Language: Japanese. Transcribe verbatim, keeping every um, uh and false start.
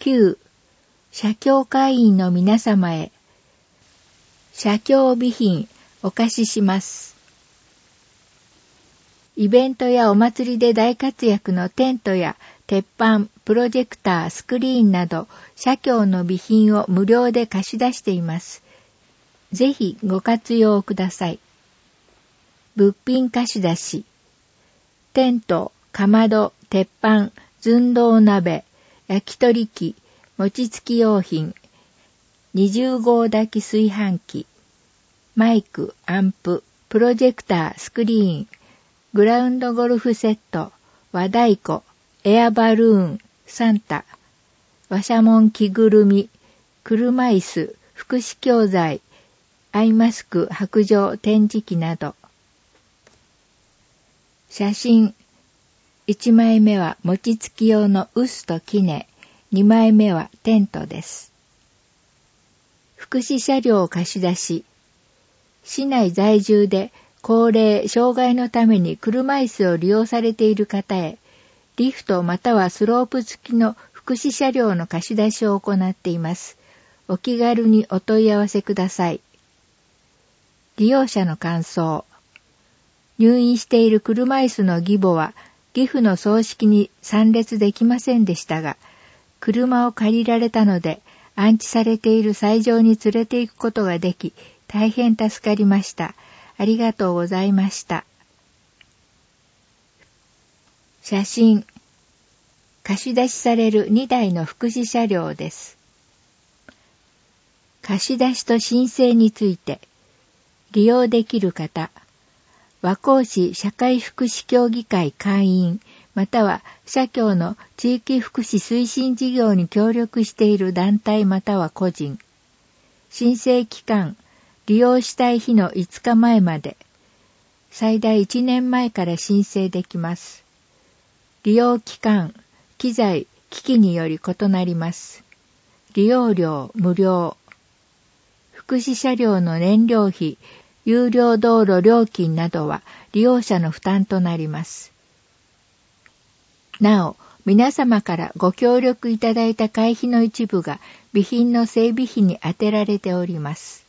きゅう、社協会員の皆様へ、社協備品お貸しします。イベントやお祭りで大活躍のテントや鉄板、プロジェクター、スクリーンなど、社協の備品を無料で貸し出しています。ぜひご活用ください。物品貸し出し。テント、かまど、鉄板、寸胴鍋、焼き鳥機、餅つき用品、にじゅうごう炊き炊飯器、マイク、アンプ、プロジェクター、スクリーン、グラウンドゴルフセット、和太鼓、エアバルーン、サンタ、和シャモン着ぐるみ、車椅子、福祉教材、アイマスク、白状、展示機など。写真。いちまいめは餅つき用の臼と杵、にまいめはテントです。福祉車両を貸し出し。市内在住で高齢、障害のために車椅子を利用されている方へ、リフトまたはスロープ付きの福祉車両の貸し出しを行っています。お気軽にお問い合わせください。利用者の感想。入院している車椅子の義母は、義父の葬式に参列できませんでしたが、車を借りられたので、安置されている斎場に連れて行くことができ、大変助かりました。ありがとうございました。写真。貸し出しされるにだいの福祉車両です。貸し出しと申請について、利用できる方、和光市社会福祉協議会会員、または社協の地域福祉推進事業に協力している団体または個人。申請期間、利用したい日のいつかまえまで、最大いちねんまえから申請できます。利用期間、機材、機器により異なります。利用料無料。福祉車両の燃料費、有料道路料金などは利用者の負担となります。なお、皆様からご協力いただいた会費の一部が備品の整備費に充てられております。